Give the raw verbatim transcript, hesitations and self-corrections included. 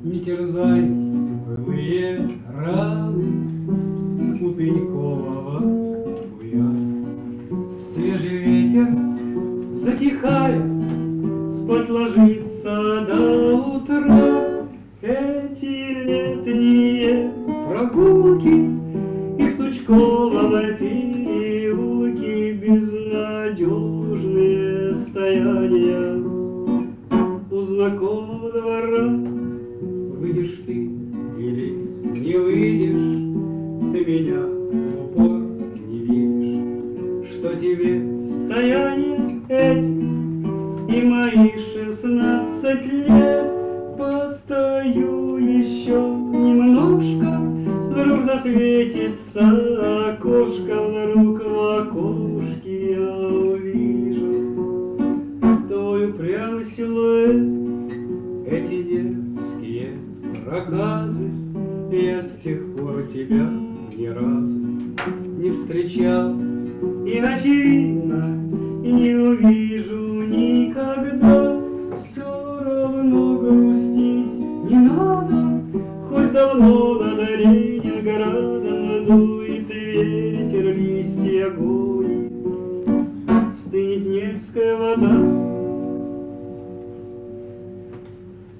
Не терзай былые раны у пенькового буя. Свежий ветер, затихая, спать ложится до утра. Эти летние прогулки и в Тучкового переулке безнадежные стояния у знакомого двора. Выйдешь ты или не выйдешь, ты меня в упор не видишь. Что тебе стояния эти и мои шестнадцать лет? Постою еще немножко, вдруг засветится окошко, вдруг в окошке я увижу твой упрямый силуэт. Эти детские проказы, я с тех пор тебя ни разу не встречал и, очевидно, не увижу никогда. Все равно грустить не надо, хоть давно над Ленинградом дует ветер, листья гонит. Стынет Невская вода,